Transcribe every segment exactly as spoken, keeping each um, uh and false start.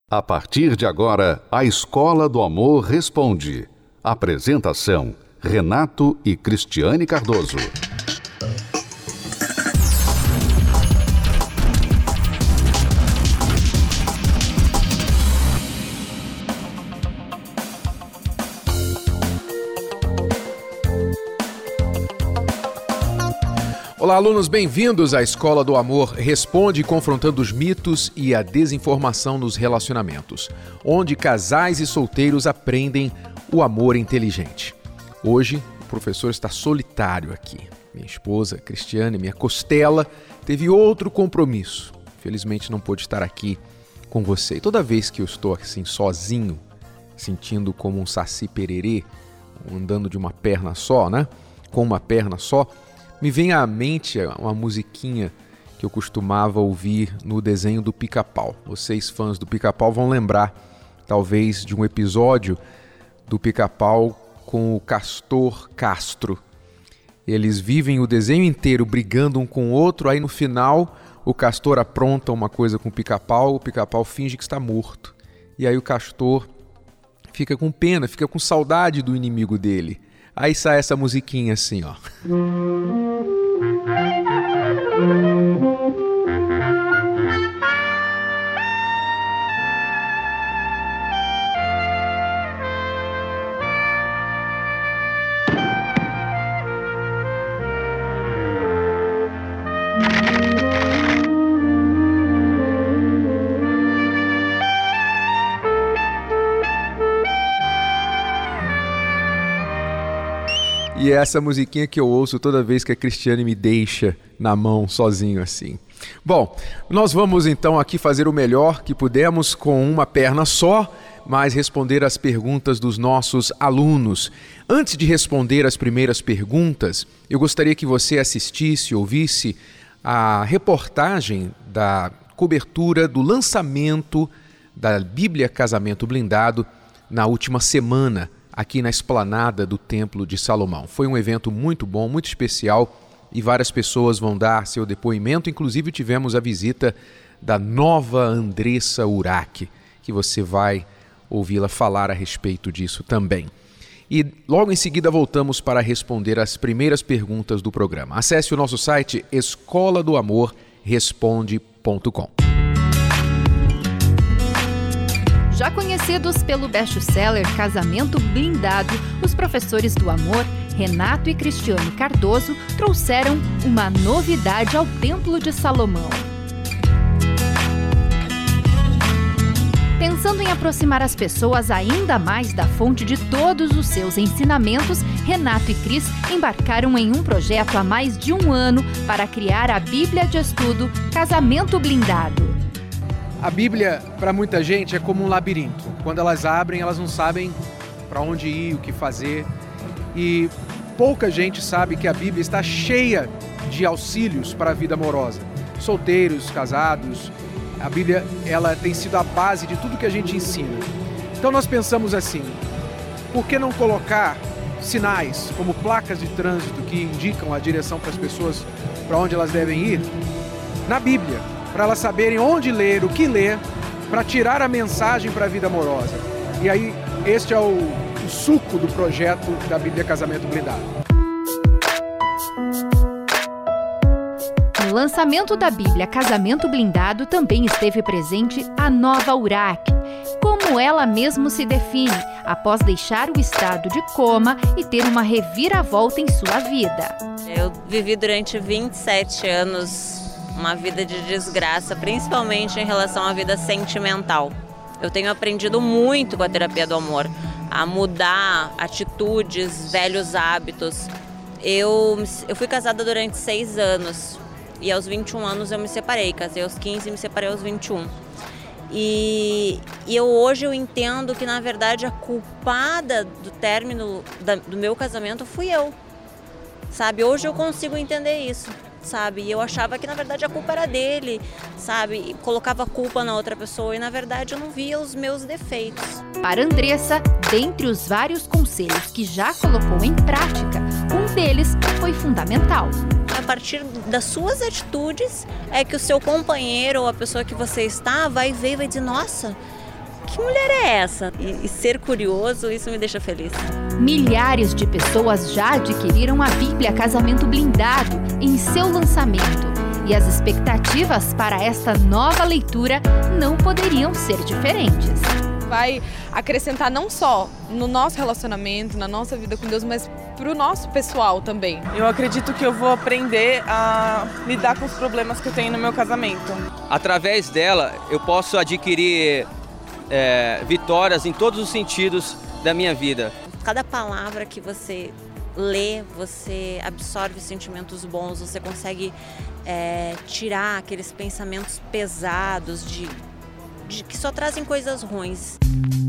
A partir de agora, a Escola do Amor Responde. Apresentação: Renato e Cristiane Cardoso. Olá, alunos, bem-vindos à Escola do Amor Responde, confrontando os mitos e a desinformação nos relacionamentos, onde casais e solteiros aprendem o amor inteligente. Hoje, o professor está solitário aqui. Minha esposa, Cristiane, minha costela, teve outro compromisso. Felizmente não pôde estar aqui com você. E toda vez que eu estou assim sozinho, sentindo como um saci pererê, andando de uma perna só, né? Com uma perna só, me vem à mente uma musiquinha que eu costumava ouvir no desenho do Pica-Pau. Vocês, fãs do Pica-Pau, vão lembrar, talvez, de um episódio do Pica-Pau com o Castor Castro. Eles vivem o desenho inteiro brigando um com o outro, aí no final o Castor apronta uma coisa com o Pica-Pau, o Pica-Pau finge que está morto. E aí o Castor fica com pena, fica com saudade do inimigo dele. Aí sai essa musiquinha assim, ó. E é essa musiquinha que eu ouço toda vez que a Cristiane me deixa na mão sozinho assim. Bom, nós vamos então aqui fazer o melhor que pudemos com uma perna só, mas responder as perguntas dos nossos alunos. Antes de responder as primeiras perguntas, eu gostaria que você assistisse, ouvisse a reportagem da cobertura do lançamento da Bíblia Casamento Blindado na última semana, aqui na esplanada do Templo de Salomão. Foi um evento muito bom, muito especial, e várias pessoas vão dar seu depoimento. Inclusive tivemos a visita da nova Andressa Urach, que você vai ouvi-la falar a respeito disso também. E logo em seguida voltamos para responder as primeiras perguntas do programa. Acesse o nosso site escola do amor responde ponto com. Já conhecidos pelo best-seller Casamento Blindado, os professores do amor, Renato e Cristiane Cardoso, trouxeram uma novidade ao Templo de Salomão. Pensando em aproximar as pessoas ainda mais da fonte de todos os seus ensinamentos, Renato e Cris embarcaram em um projeto há mais de um ano para criar a Bíblia de Estudo Casamento Blindado. A Bíblia, para muita gente, é como um labirinto. Quando elas abrem, elas não sabem para onde ir, o que fazer. E pouca gente sabe que a Bíblia está cheia de auxílios para a vida amorosa. Solteiros, casados, a Bíblia ela tem sido a base de tudo que a gente ensina. Então nós pensamos assim, por que não colocar sinais, como placas de trânsito que indicam a direção para as pessoas para onde elas devem ir, na Bíblia? Para elas saberem onde ler, o que ler, para tirar a mensagem para a vida amorosa. E aí, este é o, o suco do projeto da Bíblia Casamento Blindado. No lançamento da Bíblia Casamento Blindado também esteve presente a nova Urach, como ela mesma se define, após deixar o estado de coma e ter uma reviravolta em sua vida. Eu vivi durante vinte e sete anos uma vida de desgraça, principalmente em relação à vida sentimental. Eu tenho aprendido muito com a terapia do amor, a mudar atitudes, velhos hábitos. Eu, eu fui casada durante seis anos e aos vinte e um anos eu me separei. Casei aos quinze e me separei aos vinte e um. E, e eu, hoje eu entendo que, na verdade, a culpada do término da, do meu casamento fui eu. Sabe? Hoje eu consigo entender isso. Sabe? E eu achava que, na verdade, a culpa era dele, sabe? E colocava a culpa na outra pessoa e, na verdade, eu não via os meus defeitos. Para Andressa, dentre os vários conselhos que já colocou em prática, um deles foi fundamental. A partir das suas atitudes é que o seu companheiro ou a pessoa que você está vai ver e vai dizer, nossa, que mulher é essa? E, e ser curioso, isso me deixa feliz. Milhares de pessoas já adquiriram a Bíblia Casamento Blindado em seu lançamento. E as expectativas para esta nova leitura não poderiam ser diferentes. Vai acrescentar não só no nosso relacionamento, na nossa vida com Deus, mas para o nosso pessoal também. Eu acredito que eu vou aprender a lidar com os problemas que eu tenho no meu casamento. Através dela, eu posso adquirir é, vitórias em todos os sentidos da minha vida. Cada palavra que você lê, você absorve sentimentos bons, você consegue é, tirar aqueles pensamentos pesados de, de que só trazem coisas ruins.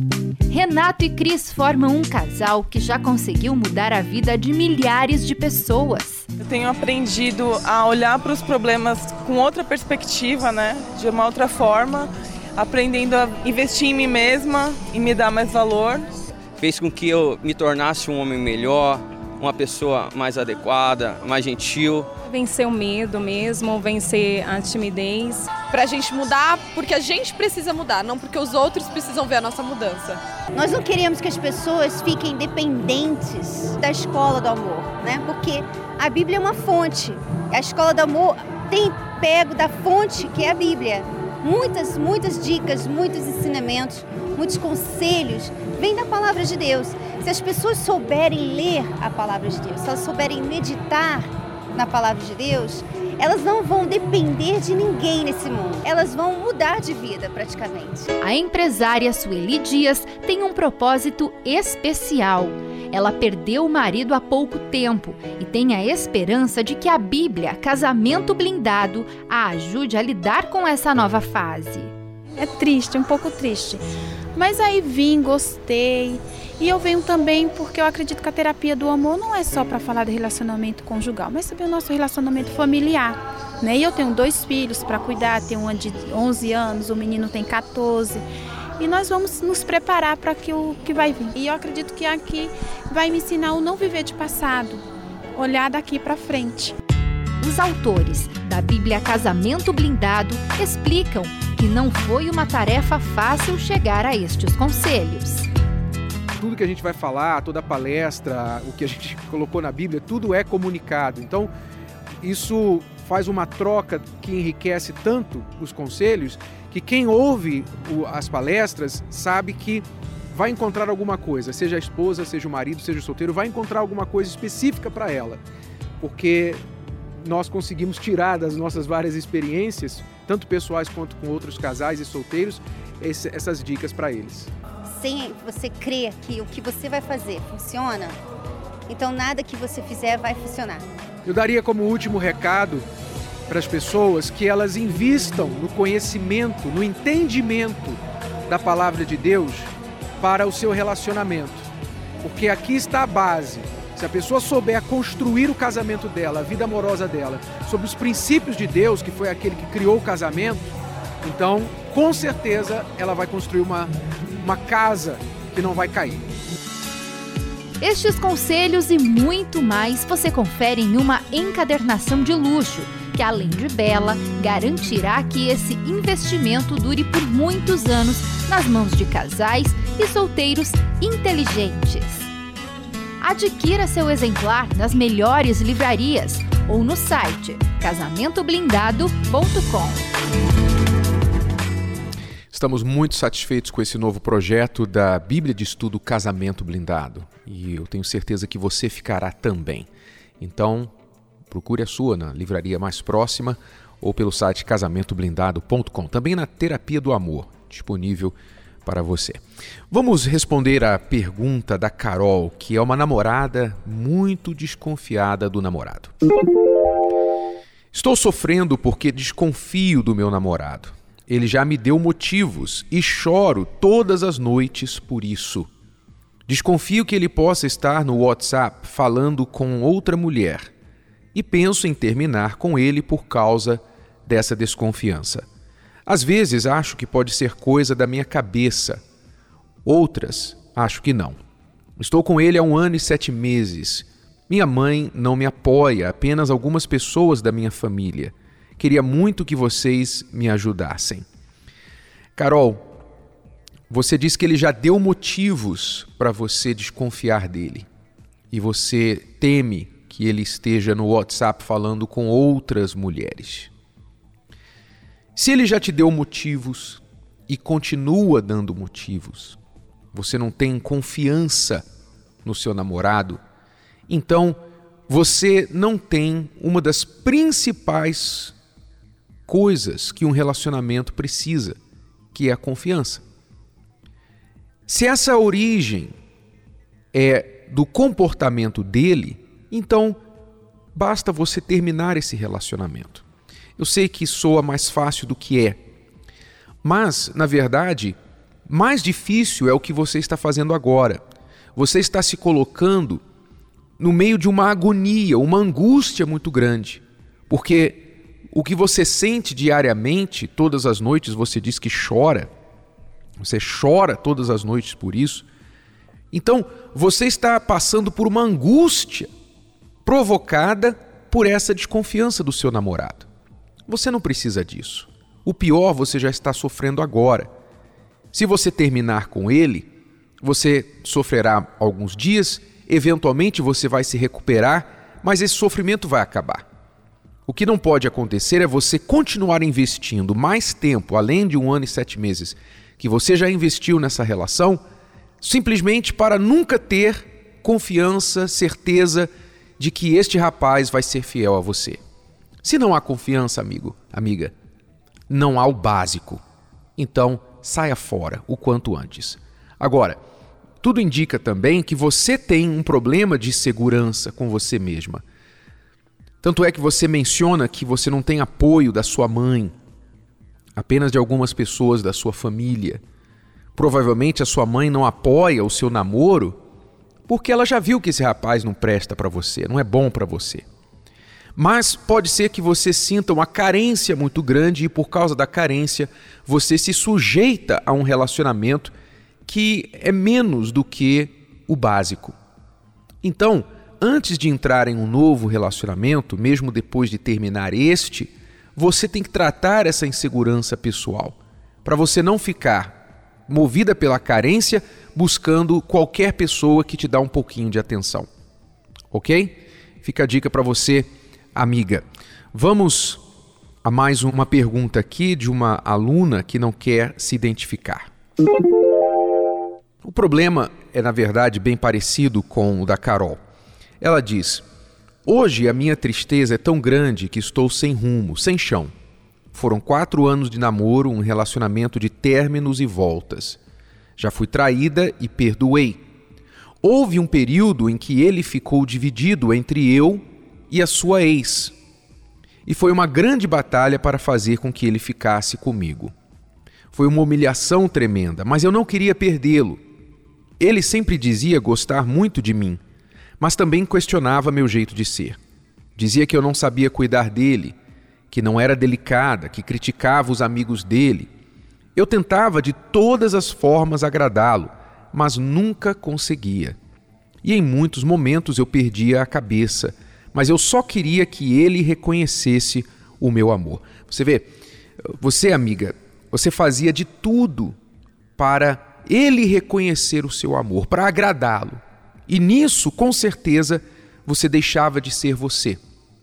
Renato e Cris formam um casal que já conseguiu mudar a vida de milhares de pessoas. Eu tenho aprendido a olhar para os problemas com outra perspectiva, né? De uma outra forma, aprendendo a investir em mim mesma e me dar mais valor. Fez com que eu me tornasse um homem melhor, uma pessoa mais adequada, mais gentil. Vencer o medo mesmo, vencer a timidez. Pra gente mudar, porque a gente precisa mudar, não porque os outros precisam ver a nossa mudança. Nós não queremos que as pessoas fiquem dependentes da escola do amor, né? Porque a Bíblia é uma fonte. A escola do amor tem pego da fonte que é a Bíblia. Muitas, muitas dicas, muitos ensinamentos, muitos conselhos vêm da palavra de Deus. Se as pessoas souberem ler a palavra de Deus, se elas souberem meditar na palavra de Deus, elas não vão depender de ninguém nesse mundo. Elas vão mudar de vida praticamente. A empresária Sueli Dias tem um propósito especial. Ela perdeu o marido há pouco tempo e tem a esperança de que a Bíblia Casamento Blindado a ajude a lidar com essa nova fase. É triste, um pouco triste. Mas aí vim, gostei. E eu venho também porque eu acredito que a terapia do amor não é só para falar de relacionamento conjugal, mas também o nosso relacionamento familiar, né? E eu tenho dois filhos para cuidar, tenho um de onze anos, o menino tem quatorze. E nós vamos nos preparar para o que vai vir. E eu acredito que aqui vai me ensinar o não viver de passado, olhar daqui para frente. Os autores da Bíblia Casamento Blindado explicam que não foi uma tarefa fácil chegar a estes conselhos. Tudo que a gente vai falar, toda a palestra, o que a gente colocou na Bíblia, tudo é comunicado. Então, isso faz uma troca que enriquece tanto os conselhos, que quem ouve as palestras sabe que vai encontrar alguma coisa, seja a esposa, seja o marido, seja o solteiro, vai encontrar alguma coisa específica para ela. Porque nós conseguimos tirar das nossas várias experiências, tanto pessoais quanto com outros casais e solteiros, esse, essas dicas para eles. Sem você crer que o que você vai fazer funciona, então nada que você fizer vai funcionar. Eu daria como último recado para as pessoas que elas invistam no conhecimento, no entendimento da palavra de Deus para o seu relacionamento. Porque aqui está a base. Se a pessoa souber construir o casamento dela, a vida amorosa dela, sobre os princípios de Deus, que foi aquele que criou o casamento, então, com certeza, ela vai construir uma, uma casa que não vai cair. Estes conselhos e muito mais você confere em uma encadernação de luxo, que além de bela, garantirá que esse investimento dure por muitos anos nas mãos de casais e solteiros inteligentes. Adquira seu exemplar nas melhores livrarias ou no site casamento blindado ponto com. Estamos muito satisfeitos com esse novo projeto da Bíblia de Estudo Casamento Blindado e eu tenho certeza que você ficará também. Então, procure a sua na livraria mais próxima ou pelo site casamento blindado ponto com. Também na Terapia do Amor, disponível para você. Vamos responder a pergunta da Carol, que é uma namorada muito desconfiada do namorado. Estou sofrendo porque desconfio do meu namorado. Ele já me deu motivos e choro todas as noites por isso. Desconfio que ele possa estar no WhatsApp falando com outra mulher e penso em terminar com ele por causa dessa desconfiança. Às vezes acho que pode ser coisa da minha cabeça, outras acho que não. Estou com ele há um ano e sete meses. Minha mãe não me apoia, apenas algumas pessoas da minha família. Queria muito que vocês me ajudassem. Carol, Você diz que ele já deu motivos para você desconfiar dele. E você teme que ele esteja no WhatsApp falando com outras mulheres. Se ele já te deu motivos e continua dando motivos, você não tem confiança no seu namorado, então você não tem uma das principais coisas que um relacionamento precisa, que é a confiança. Se essa origem é do comportamento dele, então basta você terminar esse relacionamento. Eu sei que soa mais fácil do que é, mas, na verdade, mais difícil é o que você está fazendo agora. Você está se colocando no meio de uma agonia, uma angústia muito grande, porque o que você sente diariamente, todas as noites, você diz que chora, você chora todas as noites por isso. Então, você está passando por uma angústia provocada por essa desconfiança do seu namorado. Você não precisa disso. O pior você já está sofrendo agora. Se você terminar com ele, você sofrerá alguns dias, eventualmente você vai se recuperar, mas esse sofrimento vai acabar. O que não pode acontecer é você continuar investindo mais tempo, além de um ano e sete meses, que você já investiu nessa relação, simplesmente para nunca ter confiança, certeza de que este rapaz vai ser fiel a você. Se não há confiança, amigo, amiga, não há o básico. Então, saia fora o quanto antes. Agora, tudo indica também que você tem um problema de segurança com você mesma. Tanto é que você menciona que você não tem apoio da sua mãe, apenas de algumas pessoas da sua família. Provavelmente a sua mãe não apoia o seu namoro porque ela já viu que esse rapaz não presta para você, não é bom para você. Mas pode ser que você sinta uma carência muito grande e por causa da carência você se sujeita a um relacionamento que é menos do que o básico. Então, antes de entrar em um novo relacionamento, mesmo depois de terminar este, você tem que tratar essa insegurança pessoal, para você não ficar movida pela carência, buscando qualquer pessoa que te dá um pouquinho de atenção. Ok? Fica a dica para você, amiga. Vamos a mais uma pergunta aqui de uma aluna que não quer se identificar. O problema é, na verdade, bem parecido com o da Carol. Ela diz: hoje a minha tristeza é tão grande que estou sem rumo, sem chão. Foram quatro anos de namoro, um relacionamento de términos e voltas. Já fui traída e perdoei. Houve um período em que ele ficou dividido entre eu e a sua ex. E foi uma grande batalha para fazer com que ele ficasse comigo. Foi uma humilhação tremenda, mas eu não queria perdê-lo. Ele sempre dizia gostar muito de mim, mas também questionava meu jeito de ser. Dizia que eu não sabia cuidar dele, que não era delicada, que criticava os amigos dele. Eu tentava de todas as formas agradá-lo, mas nunca conseguia. E em muitos momentos eu perdia a cabeça, mas eu só queria que ele reconhecesse o meu amor. Você vê, você, amiga, você fazia de tudo para ele reconhecer o seu amor, para agradá-lo. E nisso, com certeza, você deixava de ser você.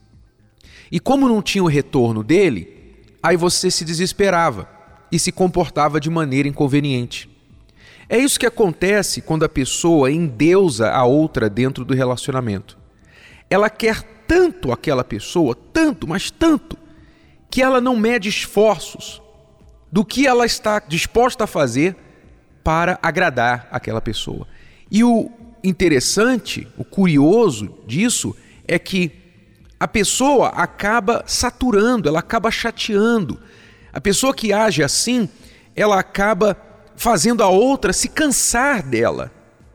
E como não tinha o retorno dele, aí você se desesperava e se comportava de maneira inconveniente. É isso que acontece quando a pessoa endeusa a outra dentro do relacionamento. Ela quer tanto aquela pessoa, tanto, mas tanto, que ela não mede esforços do que ela está disposta a fazer para agradar aquela pessoa. E o interessante, o curioso disso é que a pessoa acaba saturando, ela acaba chateando. A pessoa que age assim, ela acaba fazendo a outra se cansar dela.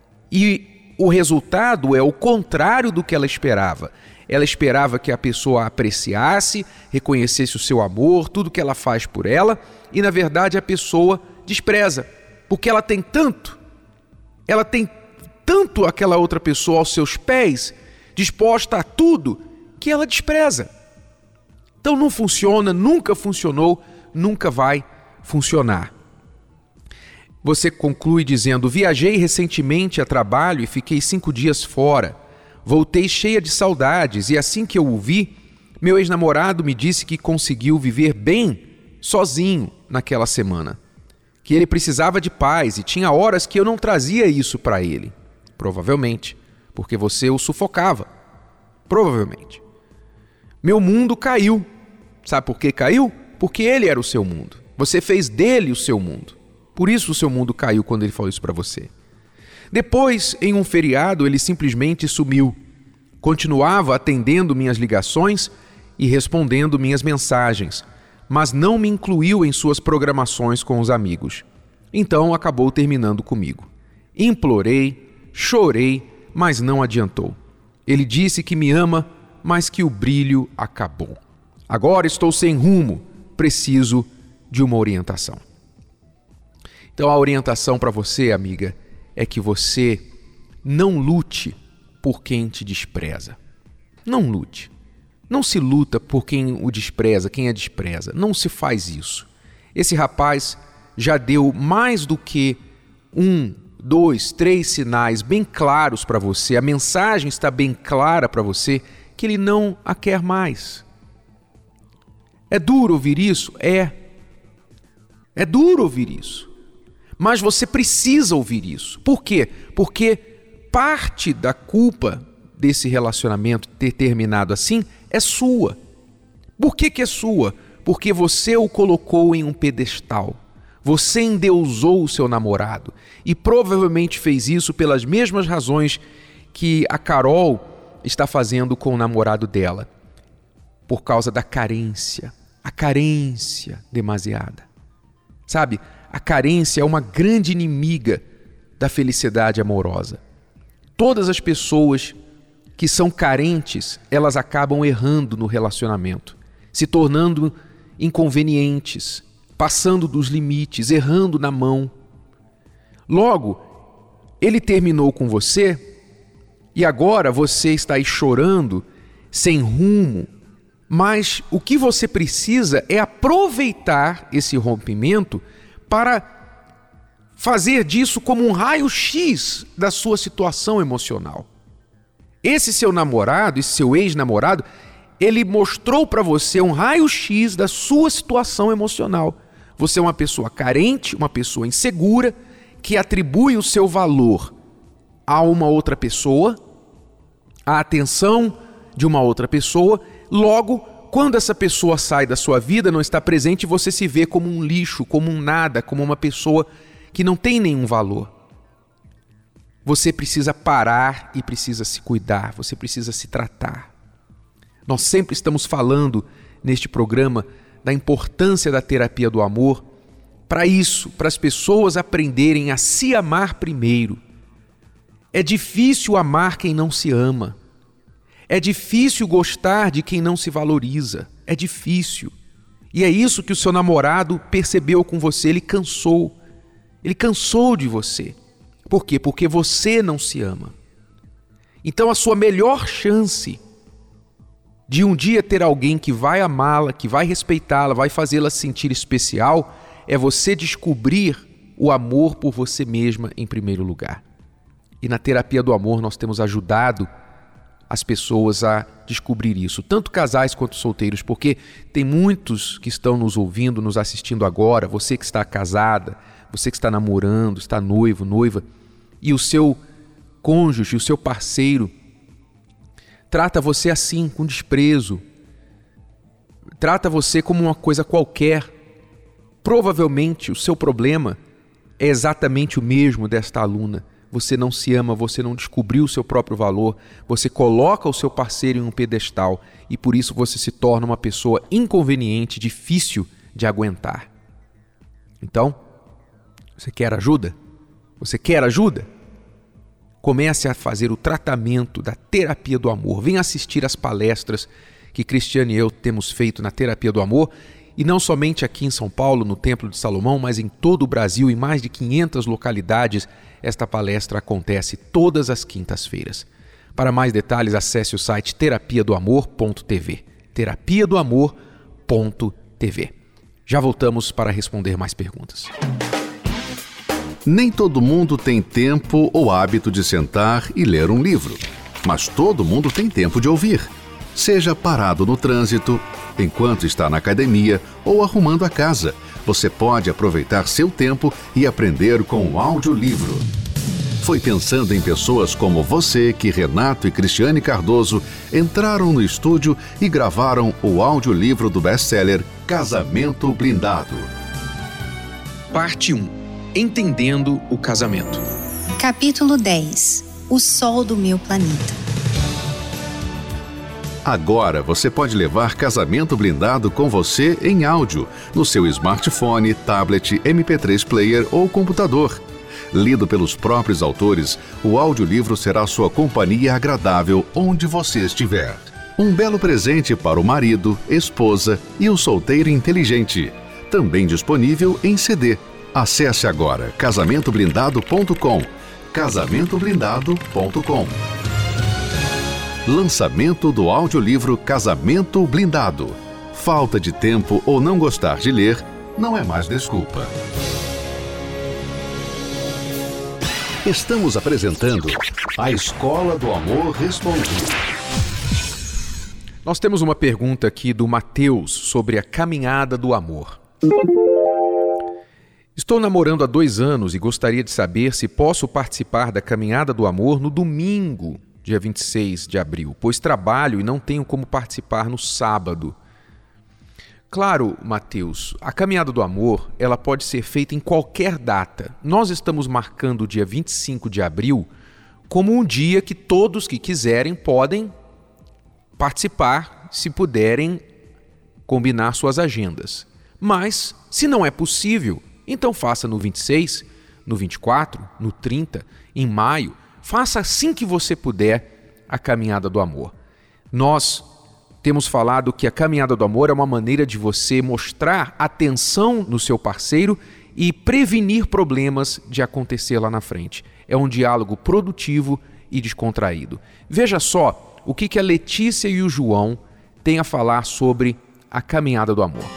E o resultado é o contrário do que ela esperava. Ela esperava que a pessoa a apreciasse, reconhecesse o seu amor, tudo que ela faz por ela, e na verdade a pessoa despreza, porque ela tem tanto, ela tem tanto aquela outra pessoa aos seus pés, disposta a tudo, que ela despreza. Então não funciona, nunca funcionou, nunca vai funcionar. Você conclui dizendo: viajei recentemente a trabalho e fiquei cinco dias fora. Voltei cheia de saudades e assim que eu o vi, meu ex-namorado me disse que conseguiu viver bem sozinho naquela semana. Que ele precisava de paz e tinha horas que eu não trazia isso para ele. Provavelmente, porque você o sufocava. Provavelmente. Meu mundo caiu. Sabe por que caiu? Porque ele era o seu mundo. Você fez dele o seu mundo. Por isso o seu mundo caiu quando ele falou isso para você. Depois, em um feriado, ele simplesmente sumiu. Continuava atendendo minhas ligações e respondendo minhas mensagens, mas não me incluiu em suas programações com os amigos. Então acabou terminando comigo. Implorei, chorei, mas não adiantou. Ele disse que me ama, mas que o brilho acabou. Agora estou sem rumo, preciso de uma orientação. Então a orientação para você, amiga, é que você não lute por quem te despreza. Não lute. Não se luta por quem o despreza, quem a despreza. Não se faz isso. Esse rapaz já deu mais do que um, dois, três sinais bem claros para você. A mensagem está bem clara para você que ele não a quer mais. É duro ouvir isso? É. É duro ouvir isso. Mas você precisa ouvir isso. Por quê? Porque parte da culpa desse relacionamento ter terminado assim é sua. Por que que é sua? Porque você o colocou em um pedestal. Você endeusou o seu namorado. E provavelmente fez isso pelas mesmas razões que a Carol está fazendo com o namorado dela. Por causa da carência. A carência demasiada. Sabe, a carência é uma grande inimiga da felicidade amorosa. Todas as pessoas que são carentes, elas acabam errando no relacionamento, se tornando inconvenientes, passando dos limites, errando na mão. Logo, ele terminou com você e agora você está aí chorando, sem rumo, mas o que você precisa é aproveitar esse rompimento para fazer disso como um raio-x da sua situação emocional. Esse seu namorado, esse seu ex-namorado, ele mostrou para você um raio-x da sua situação emocional. Você é uma pessoa carente, uma pessoa insegura, que atribui o seu valor a uma outra pessoa, a atenção de uma outra pessoa. Logo, quando essa pessoa sai da sua vida, não está presente, você se vê como um lixo, como um nada, como uma pessoa que não tem nenhum valor. Você precisa parar e precisa se cuidar, você precisa se tratar. Nós sempre estamos falando neste programa da importância da terapia do amor para isso, para as pessoas aprenderem a se amar primeiro. É difícil amar quem não se ama. É difícil gostar de quem não se valoriza. É difícil. E é isso que o seu namorado percebeu com você, ele cansou. Ele cansou de você. Por quê? Porque você não se ama. Então a sua melhor chance de um dia ter alguém que vai amá-la, que vai respeitá-la, vai fazê-la sentir especial, é você descobrir o amor por você mesma em primeiro lugar. E na terapia do amor nós temos ajudado as pessoas a descobrir isso, tanto casais quanto solteiros, porque tem muitos que estão nos ouvindo, nos assistindo agora, você que está casada, você que está namorando, está noivo, noiva, e o seu cônjuge, o seu parceiro, trata você assim, com desprezo, trata você como uma coisa qualquer. Provavelmente o seu problema é exatamente o mesmo desta aluna. Você não se ama, você não descobriu o seu próprio valor, você coloca o seu parceiro em um pedestal e por isso você se torna uma pessoa inconveniente, difícil de aguentar. Então, você quer ajuda? Você quer ajuda? Comece a fazer o tratamento da terapia do amor. Venha assistir às palestras que Cristiane e eu temos feito na terapia do amor, e não somente aqui em São Paulo, no Templo de Salomão, mas em todo o Brasil, em mais de quinhentas localidades. Esta palestra acontece todas as quintas-feiras. Para mais detalhes, acesse o site terapia do amor ponto t v. terapia do amor ponto t v. Já voltamos para responder mais perguntas. Nem todo mundo tem tempo ou hábito de sentar e ler um livro, mas todo mundo tem tempo de ouvir. Seja parado no trânsito, enquanto está na academia ou arrumando a casa, você pode aproveitar seu tempo e aprender com um audiolivro. Foi pensando em pessoas como você que Renato e Cristiane Cardoso entraram no estúdio e gravaram o audiolivro do best-seller Casamento Blindado. Parte um. Entendendo o casamento. Capítulo dez. O Sol do meu planeta. Agora você pode levar Casamento Blindado com você em áudio, no seu smartphone, tablet, M P três player ou computador. Lido pelos próprios autores, o audiolivro será sua companhia agradável onde você estiver. Um belo presente para o marido, esposa e o solteiro inteligente. Também disponível em C D. Acesse agora casamento blindado ponto com. casamento blindado ponto com. Lançamento do audiolivro Casamento Blindado. Falta de tempo ou não gostar de ler não é mais desculpa. Estamos apresentando A Escola do Amor Responde. Nós temos uma pergunta aqui do Matheus sobre a caminhada do amor. Estou namorando há dois anos e gostaria de saber se posso participar da caminhada do amor no domingo, dia vinte e seis de abril, pois trabalho e não tenho como participar no sábado. Claro, Matheus, a caminhada do amor ela pode ser feita em qualquer data. Nós estamos marcando o dia vinte e cinco de abril como um dia que todos que quiserem podem participar, se puderem combinar suas agendas. Mas, se não é possível, então faça no vinte e seis, no vinte e quatro, no trinta, em maio. Faça assim que você puder a caminhada do amor. Nós temos falado que a caminhada do amor é uma maneira de você mostrar atenção no seu parceiro e prevenir problemas de acontecer lá na frente. É um diálogo produtivo e descontraído. Veja só o que, que a Letícia e o João têm a falar sobre a caminhada do amor.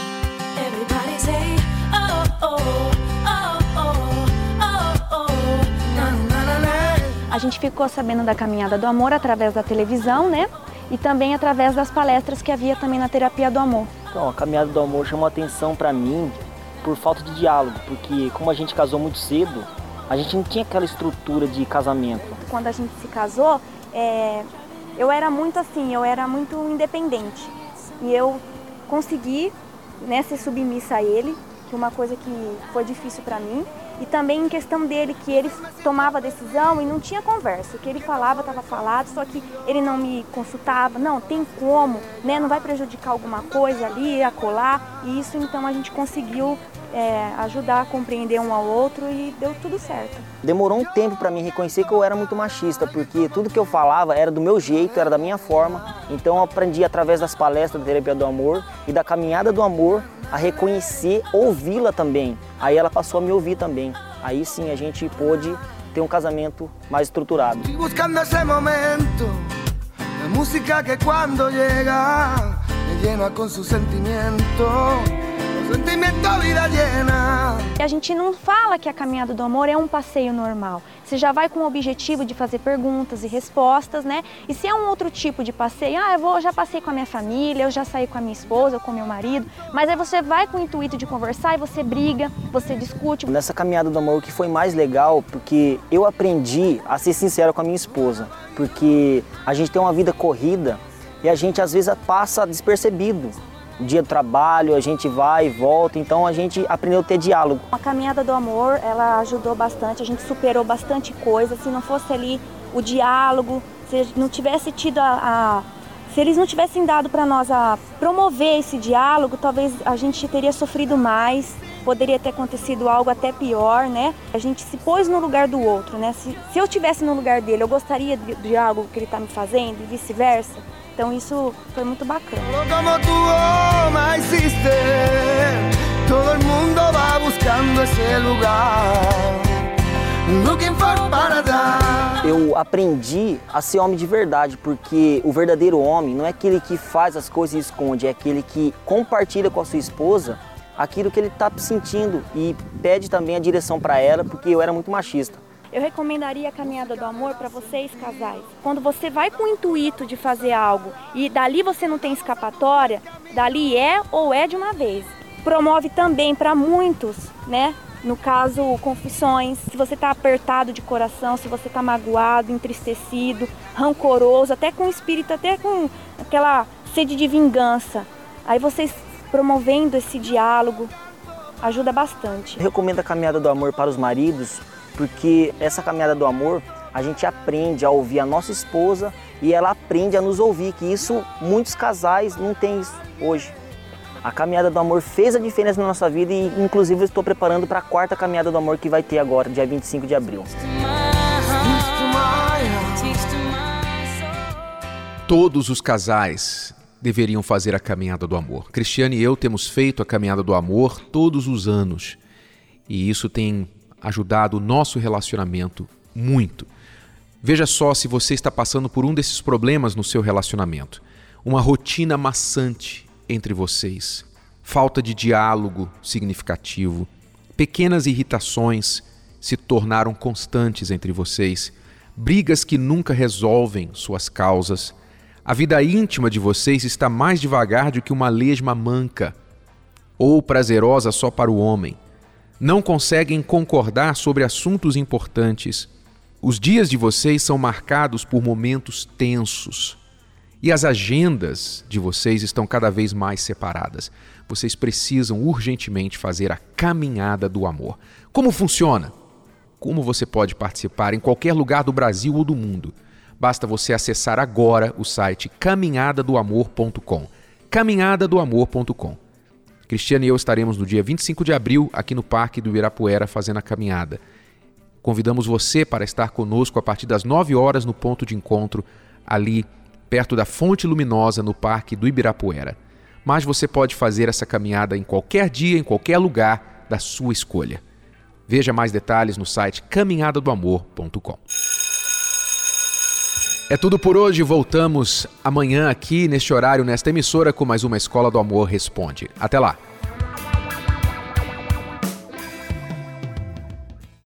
A gente ficou sabendo da caminhada do amor através da televisão, né? E também através das palestras que havia também na terapia do amor. Então, a caminhada do amor chamou atenção para mim por falta de diálogo, porque como a gente casou muito cedo, a gente não tinha aquela estrutura de casamento. Quando a gente se casou, é, eu era muito assim, eu era muito independente. E eu consegui, né, ser submissa a ele, que é uma coisa que foi difícil para mim. E também em questão dele, que ele tomava a decisão e não tinha conversa. O que ele falava estava falado, só que ele não me consultava. Não, tem como, né? Não vai prejudicar alguma coisa ali, acolá. E isso, então, a gente conseguiu é, ajudar a compreender um ao outro e deu tudo certo. Demorou um tempo para mim reconhecer que eu era muito machista, porque tudo que eu falava era do meu jeito, era da minha forma. Então eu aprendi através das palestras da terapia do amor e da caminhada do amor a reconhecer, ouvi-la também. Aí ela passou a me ouvir também. Aí sim a gente pôde ter um casamento mais estruturado. Buscando esse momento, a música que quando chega me llena com seu sentimento. A gente não fala que a caminhada do amor é um passeio normal. Você já vai com o objetivo de fazer perguntas e respostas, né? E se é um outro tipo de passeio, ah, eu vou, já passei com a minha família, eu já saí com a minha esposa ou com o meu marido, mas aí você vai com o intuito de conversar e você briga, você discute. Nessa caminhada do amor, o que foi mais legal, porque eu aprendi a ser sincero com a minha esposa, porque a gente tem uma vida corrida e a gente às vezes passa despercebido. O dia do trabalho, a gente vai e volta, então a gente aprendeu a ter diálogo. A caminhada do amor, ela ajudou bastante, a gente superou bastante coisa. Se não fosse ali o diálogo, se não tivesse tido a... a se eles não tivessem dado para nós a promover esse diálogo, talvez a gente teria sofrido mais, poderia ter acontecido algo até pior, né? A gente se pôs no lugar do outro, né? Se, se eu estivesse no lugar dele, eu gostaria de, de algo que ele está me fazendo e vice-versa. Então isso foi muito bacana. Como tu alma existe, todo mundo vai buscando esse lugar. Looking for paradise. Eu aprendi a ser homem de verdade, porque o verdadeiro homem não é aquele que faz as coisas e esconde, é aquele que compartilha com a sua esposa aquilo que ele está sentindo e pede também a direção para ela, porque eu era muito machista. Eu recomendaria a caminhada do amor para vocês, casais. Quando você vai com o intuito de fazer algo e dali você não tem escapatória, dali é ou é de uma vez. Promove também para muitos, né? No caso, confissões, se você está apertado de coração, se você está magoado, entristecido, rancoroso, até com espírito, até com aquela sede de vingança. Aí vocês promovendo esse diálogo ajuda bastante. Eu recomendo a caminhada do amor para os maridos, porque essa caminhada do amor, a gente aprende a ouvir a nossa esposa e ela aprende a nos ouvir, que isso muitos casais não têm isso hoje. A caminhada do amor fez a diferença na nossa vida e inclusive eu estou preparando para a quarta caminhada do amor que vai ter agora, dia vinte e cinco de abril. Todos os casais deveriam fazer a caminhada do amor. Cristiane e eu temos feito a caminhada do amor todos os anos e isso tem ajudado o nosso relacionamento muito. Veja só se você está passando por um desses problemas no seu relacionamento. Uma rotina maçante entre vocês, falta de diálogo significativo, pequenas irritações se tornaram constantes entre vocês, brigas que nunca resolvem suas causas. A vida íntima de vocês está mais devagar do que uma lesma manca ou prazerosa só para o homem. Não conseguem concordar sobre assuntos importantes. Os dias de vocês são marcados por momentos tensos. E as agendas de vocês estão cada vez mais separadas. Vocês precisam urgentemente fazer a caminhada do amor. Como funciona? Como você pode participar em qualquer lugar do Brasil ou do mundo? Basta você acessar agora o site caminhada do amor ponto com. caminhada do amor ponto com. Cristiane e eu estaremos no dia vinte e cinco de abril aqui no Parque do Ibirapuera fazendo a caminhada. Convidamos você para estar conosco a partir das nove horas no ponto de encontro ali perto da Fonte Luminosa no Parque do Ibirapuera. Mas você pode fazer essa caminhada em qualquer dia, em qualquer lugar da sua escolha. Veja mais detalhes no site caminhada do amor ponto com. É tudo por hoje, voltamos amanhã aqui neste horário, nesta emissora, com mais uma Escola do Amor Responde. Até lá!